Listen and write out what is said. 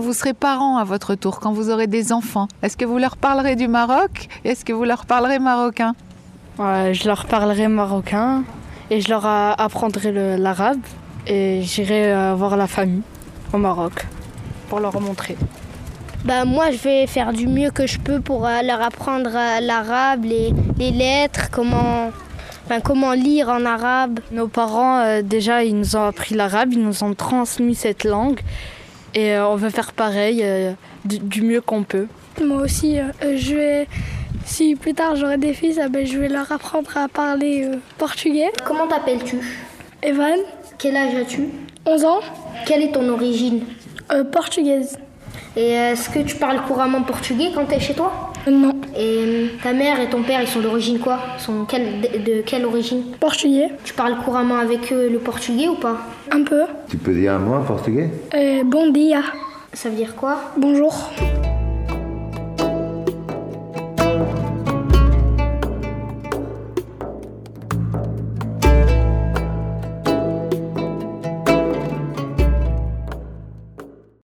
vous serez parents à votre tour, quand vous aurez des enfants, est-ce que vous leur parlerez du Maroc? Est-ce que vous leur parlerez marocain? Je leur parlerai marocain et je leur apprendrai l'arabe et j'irai voir la famille au Maroc pour leur montrer. Moi, je vais faire du mieux que je peux pour leur apprendre l'arabe, les lettres, comment lire en arabe. Nos parents, déjà, ils nous ont appris l'arabe, ils nous ont transmis cette langue et on veut faire pareil, du mieux qu'on peut. Moi aussi, si plus tard j'aurai des fils, je vais leur apprendre à parler portugais. Comment t'appelles-tu? Evan, Quel âge as-tu? 11 ans, Quelle est ton origine? portugaise. Et est-ce que tu parles couramment portugais quand tu es chez toi? Non, Et ta mère et ton père, ils sont d'origine quoi? Ils sont de quelle origine? portugais, Tu parles couramment avec eux le portugais ou pas? un peu. Tu peux dire un mot en portugais? Bon dia, Ça veut dire quoi? bonjour.